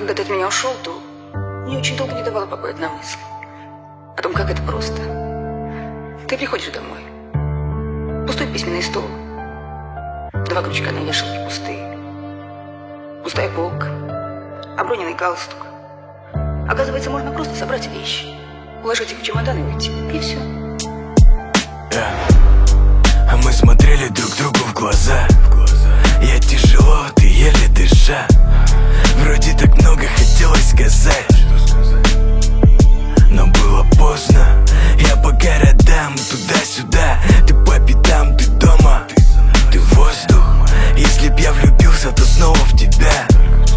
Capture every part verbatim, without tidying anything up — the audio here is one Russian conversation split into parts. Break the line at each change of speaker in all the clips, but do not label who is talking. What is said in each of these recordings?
Когда ты от меня ушел, то мне очень долго не давала покоя одна мысль о том, как это просто. Ты приходишь домой, пустой письменный стол, два крючка на вешалке пустые, пустая полка, оброненный галстук. Оказывается, можно просто собрать вещи, уложить их в чемодан и уйти, и все.
Yeah. А мы смотрели друг другу в глаза. Я тяжело, ты еле дыша. Вроде так много хотелось сказать, но было поздно. Я по городам, туда-сюда. Ты по пятам, ты дома, ты воздух. Если б я влюбился, то снова в тебя,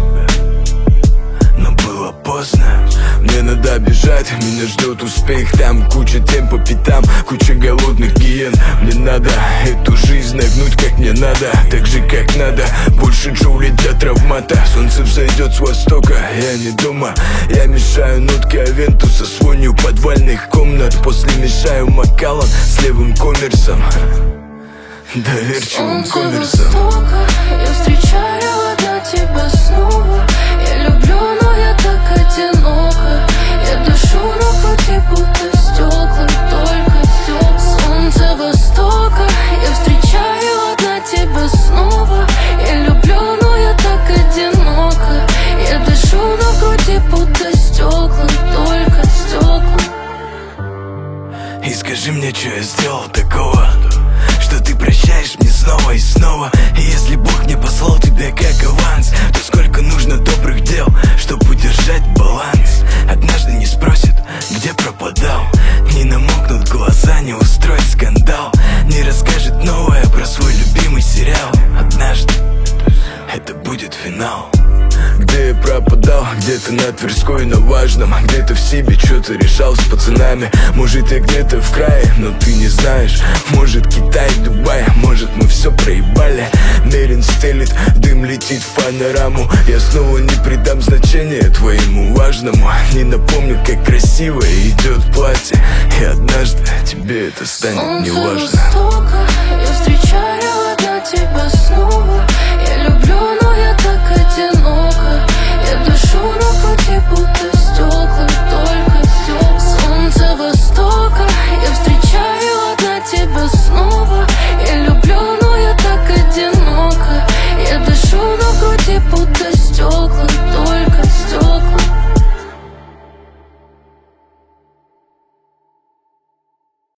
но было поздно. Мне надо бежать, меня ждет успех. Там куча тем по пятам, куча голодных гиен. Мне надо эту жизнь нагнуть как мне надо, так же как надо. Больше джоули для травмата. Солнце взойдет с востока, я не дома. Я мешаю нотки Авентуса с вонью подвальных комнат. После мешаю Макаллан с левым коммерсом, доверчивым коммерсом.
Солнце востока, я встречаю одна тебя снова. Я люблю, но я так одинока. Я дышу на пути, будто стекла, только стекла. Солнце востока, я встречаю одна тебя снова. Я люблю, но я так одинока. Я дышу на груди, будто стекла, только стекла.
И скажи мне, что я сделал такого, что ты прощаешь мне снова и снова. И если Бог не послал тебя как аванс, то сколько нужно добрых дел, чтобы удержать баланс. Однажды не спросят, где пропадал, не намокнут глаза, не устроит скандал, не расскажет новое про свой любимый сериал. Однажды это будет финал. Где я пропадал, где-то на Тверской, на Важном, где-то в себе что-то решал с пацанами. Может, я где-то в крае, но ты не знаешь. Может, Китай, Дубай, может, мы все проебали. Мерин стелит, дым летит в панораму. Я снова не придам значения твоему важному. Не напомню, как красиво идет платье. И однажды тебе это станет неважно.
Солнце востока, я встречаю